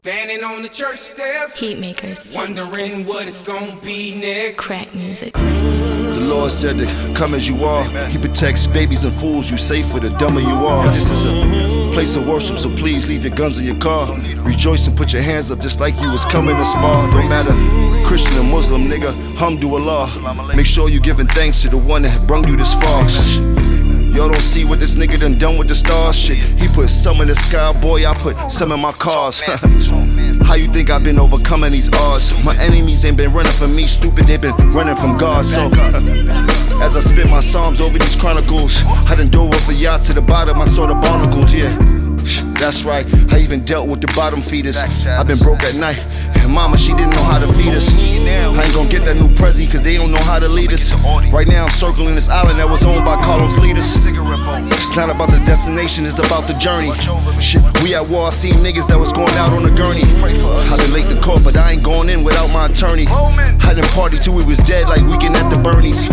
Standing on the church steps, Heat makers, wondering what it's gonna be next. crack music. The Lord said to come as you are. He protects babies and fools. You safer the dumber you are. This is a place of worship, so please leave your guns in your car. Rejoice and put your hands up just like you was coming to spar. No matter Christian or Muslim, nigga, Hamdulillah. Make sure you giving thanks to the one that brung you this far. Y'all don't see what this nigga done with the stars. Shit, he put some in the sky, boy, I put some in my cars. How you think I've been overcoming these odds? My enemies ain't been running from me, stupid, they been running from God. So, as I spit my psalms over these chronicles, I done dove off a yacht to the bottom, I saw the barnacles, yeah. That's right, I even dealt with the bottom feeders. I've been broke at night, and mama, she didn't know how to feed us. I ain't gon' get that new Prezi, cause they don't know how to lead us. Right now I'm circling this island that was owned by Carlos Leaders. It's not about the destination, it's about the journey. Shit, we at war, I seen niggas that was going out on a gurney. I been late to court, but I ain't going in without my attorney. I done party till we was dead like Weekend at the Bernie's.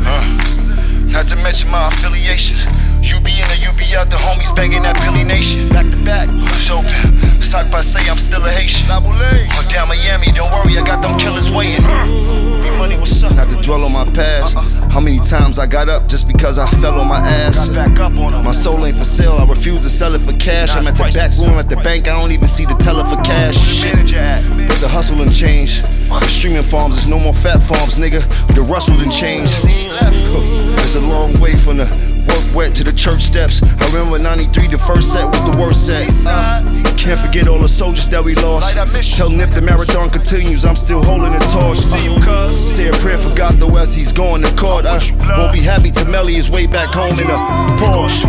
Not to mention my affiliations. You be in or you be out, the homies banging that Billy Nation. Back to back, who's open? Stock by say I'm still a Haitian. On down Miami, don't worry, I got them killers waiting. Money, what's up? Not to dwell on my past. How many times I got up just because I fell on my ass? Back up on My soul ain't for sale, I refuse to sell it for cash. I'm at the back room at the bank, I don't even see the teller for cash. Shit. But the hustle done changed. The streaming farms, there's no more fat farms, nigga. The rustle done changed. It's a long way from the work wet to the church steps. I remember 93, the first set was the worst set. Can't forget all the soldiers that we lost. Tell Nip the marathon continues, I'm still holding the torch. Say a prayer for God though as he's going to court. I won't be happy till Melly is way back home in a Porsche.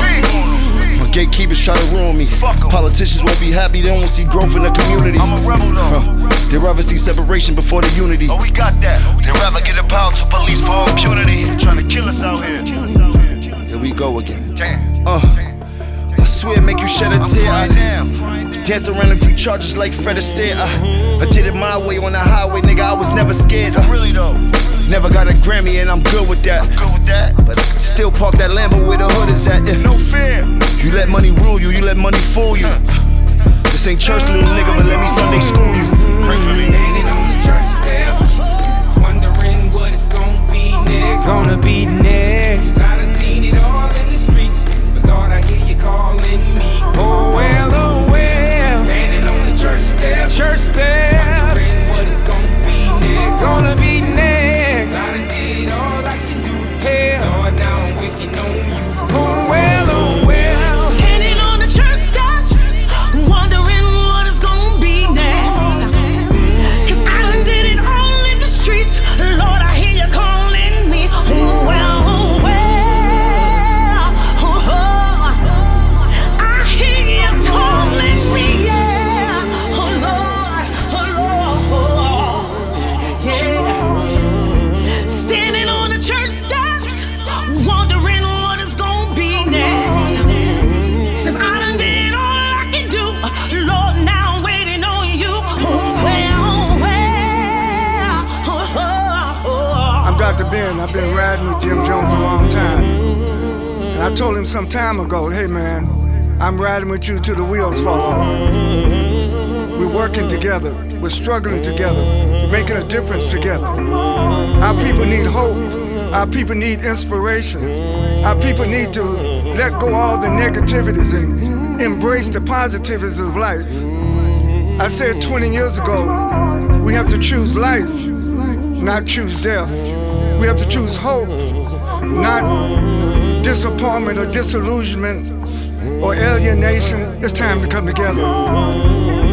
My gatekeepers try to ruin me. Politicians won't be happy, they won't see growth in the community. I'm a rebel though. They'd rather see separation before the unity. Oh, we got that. They'd rather get a pound to police for impunity. Trying to kill us out here. Here we go again. Damn. I swear make you shed a tear. I danced around a few charges like Fred Astaire. I did it my way on the highway, nigga, I was never scared. Really though. Never got a Grammy and I'm good with that. But I still park that Lambo where the hood is at. No fear. You let money rule you, you let money fool you. This ain't church, little nigga, but let me Sunday school you. Pray for me. Standing on the church steps, wondering what it's gonna be next. Gonna be next. I done seen it all in the streets, but Lord, I hear you calling me. Oh well, oh well. Standing on the church steps, wondering what it's gonna be next. Gonna be next. I done did all I can do. Hey, Lord, now I'm waiting on you. Oh well, oh well. Standing on the church steps, wondering what it's gonna be next. Cause I done did it all in the streets. Lord, I hear you calling me. Oh well, oh well. Oh, oh. I hear you calling me, yeah. Oh Lord, yeah. Standing on the church steps, wondering what it's gonna be next. Cause I done did all I can do. Lord, now I'm waiting on you. Oh, well, well. Oh, oh, oh. I'm Dr. Ben. I've been riding with Jim Jones a long time. And I told him some time ago, hey man, I'm riding with you till the wheels fall off. We're working together. We're struggling together. We're making a difference together. Our people need hope. Our people need inspiration. Our people need to let go all the negativities and embrace the positivities of life. I said 20 years ago, we have to choose life, not choose death. We have to choose hope, not disappointment or disillusionment or alienation. It's time to come together.